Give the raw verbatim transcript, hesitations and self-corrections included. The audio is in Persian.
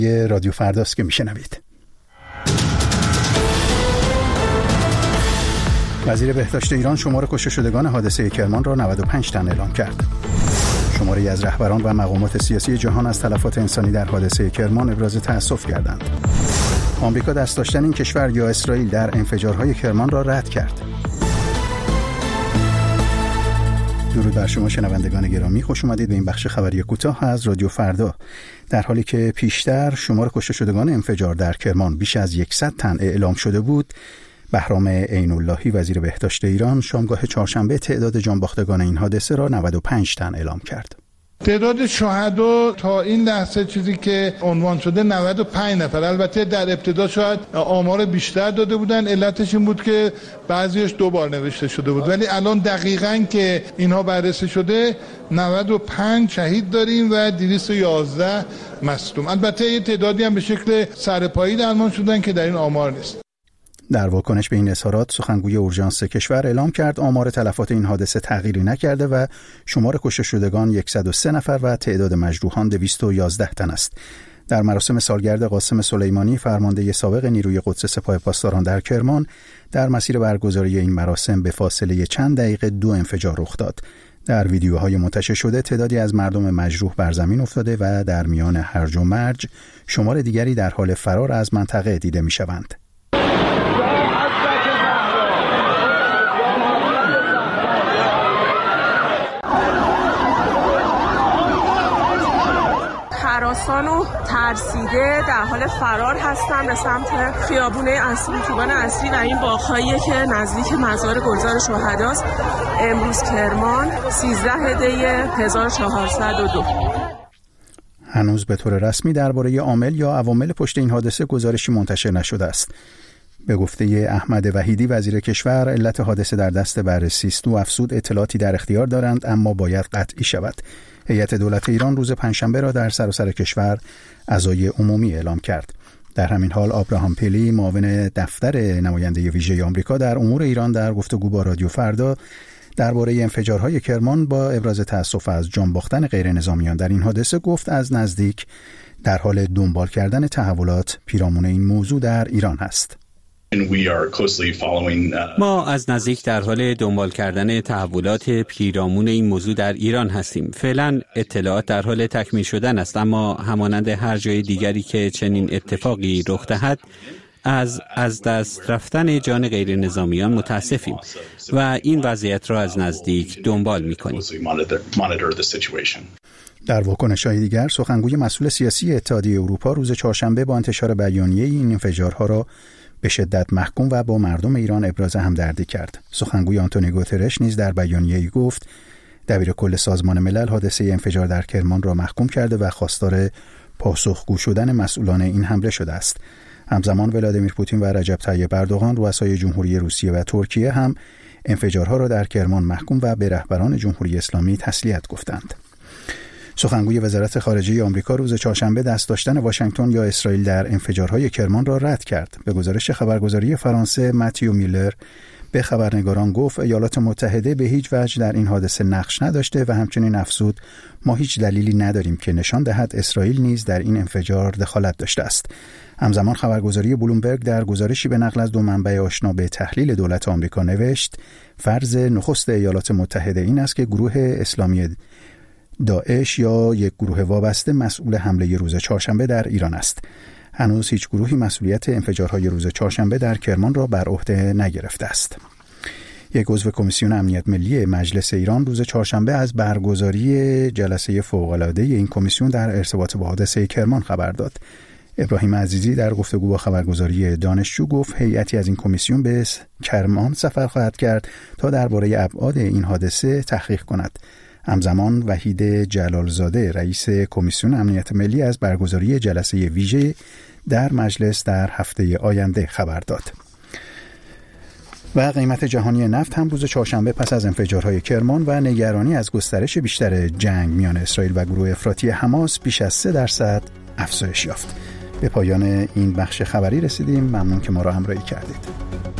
یه رادیو فرداست که میشنوید. وزیر بهداشت ایران شمار کشته شدگان حادثه کرمان را نود و پنج تن اعلام کرد. شماری از رهبران و مقامات سیاسی جهان از تلفات انسانی در حادثه کرمان ابراز تأسف کردند. آمریکا دست داشتن این کشور یا اسرائیل در انفجارهای کرمان را رد کرد. درود بر شما شنوندگان گرامی، خوش اومدید به این بخش خبری کوتاه از رادیو فردا. در حالی که پیشتر شمار کشته شدگان انفجار در کرمان بیش از صد تن اعلام شده بود، بهرام عین اللهی وزیر بهداشت ایران شامگاه چهارشنبه تعداد جانباختگان این حادثه را نود و پنج تن اعلام کرد. تعداد شهدا تا این لحظه چیزی که عنوان شده نود و پنج نفر. البته در ابتدا شاید آمار بیشتر داده بودن، علتش این بود که بعضیش دو بار نوشته شده بود، ولی الان دقیقاً که اینها بررسی شده نود و پنج شهید داریم و دویست و یازده مصدوم. البته یه تعدادی هم به شکل سرپایی درمان شدن که در این آمار نیست. در واکنش به این اظهارات سخنگوی اورژانس کشور اعلام کرد آمار تلفات این حادثه تغییری نکرده و شمار کشته شدگان صد و سه نفر و تعداد مجروحان دویست و یازده تن است. در مراسم سالگرد قاسم سلیمانی فرمانده سابق نیروی قدس سپاه پاسداران در کرمان، در مسیر برگزاری این مراسم به فاصله چند دقیقه دو انفجار رخ داد. در ویدیوهای منتشر شده تعدادی از مردم مجروح بر زمین افتاده و در میان هرج و مرج شمار دیگری در حال فرار از منطقه دیده می‌شوند. هراسان و ترسیده در حال فرار هستن به سمت خیابون اصلی، اتوبان اصلی و این باغ‌هایی که نزدیک مزار گلزار شهداست. امروز کرمان سیزده دی هزار و چهارصد و دو. هنوز به طور رسمی درباره عامل یا عوامل پشت این حادثه گزارشی منتشر نشده است. به گفته احمد وحیدی وزیر کشور، علت حادثه در دست بررسی است و افزود اطلاعاتی در اختیار دارند اما باید قطعی شود. هیئت دولت ایران روز پنجشنبه را در سراسر کشور عزای عمومی اعلام کرد. در همین حال آبراهام پیلی معاون دفتر نماینده ویژه آمریکا در امور ایران در گفتگو با رادیو فردا درباره انفجارهای کرمان با ابراز تأسف از جان باختن غیر نظامیان در این حادثه گفت از نزدیک در حال دنبال کردن تحولات پیرامون این موضوع در ایران هست. ما از نزدیک در حال دنبال کردن تحولات پیرامون این موضوع در ایران هستیم. فعلا اطلاعات در حال تکمیل شدن است، اما همانند هر جای دیگری که چنین اتفاقی رخ دهد از از دست رفتن جان غیر نظامیان متاسفیم و این وضعیت را از نزدیک دنبال می‌کنیم. در واکنش‌های دیگر سخنگوی مسئول سیاسی اتحادیه اروپا روز چهارشنبه با انتشار بیانیه این انفجارها را به شدت محکوم و با مردم ایران ابراز همدردی کرد. سخنگوی آنتونیو گوترش نیز در بیانیه‌ای گفت دبیر کل سازمان ملل حادثه انفجار در کرمان را محکوم کرده و خواستار پاسخگو شدن مسئولان این حمله شده است. همزمان ولادیمیر پوتین و رجب طیب اردوغان رؤسای جمهوری روسیه و ترکیه هم انفجارها را در کرمان محکوم و به رهبران جمهوری اسلامی تسلیت گفتند. سخنگوی وزارت خارجه آمریکا روز چهارشنبه دست داشتن واشنگتن یا اسرائیل در انفجارهای کرمان را رد کرد. به گزارش خبرگزاری فرانسه متیو میلر به خبرنگاران گفت ایالات متحده به هیچ وجه در این حادثه نقش نداشته و همچنین افزود ما هیچ دلیلی نداریم که نشان دهد اسرائیل نیز در این انفجار دخالت داشته است. همزمان خبرگزاری بلومبرگ در گزارشی به نقل از دو منبع آشنا به تحلیل دولت آمریکا نوشت فرض نخست ایالات متحده این است که گروه اسلامی داعش یا یک گروه وابسته مسئول حمله روز چهارشنبه در ایران است. هنوز هیچ گروهی مسئولیت انفجارهای روز چهارشنبه در کرمان را بر عهده نگرفته است. یک عضو کمیسیون امنیت ملی مجلس ایران روز چهارشنبه از برگزاری جلسه فوق‌العاده این کمیسیون در ارتباط با حادثه کرمان خبر داد. ابراهیم عزیزی در گفتگو با خبرگزاری دانشجو گفت هیئتی از این کمیسیون به کرمان سفر خواهد کرد تا درباره ابعاد این حادثه تحقیق کند. همزمان وحید جلالزاده رئیس کمیسیون امنیت ملی از برگزاری جلسه ویژه در مجلس در هفته آینده خبر داد. و قیمت جهانی نفت هم روز چهارشنبه پس از انفجارهای کرمان و نگرانی از گسترش بیشتر جنگ میان اسرائیل و گروه افراطی حماس بیش از سه درصد افزایش یافت. به پایان این بخش خبری رسیدیم. ممنون که ما را همراهی کردید.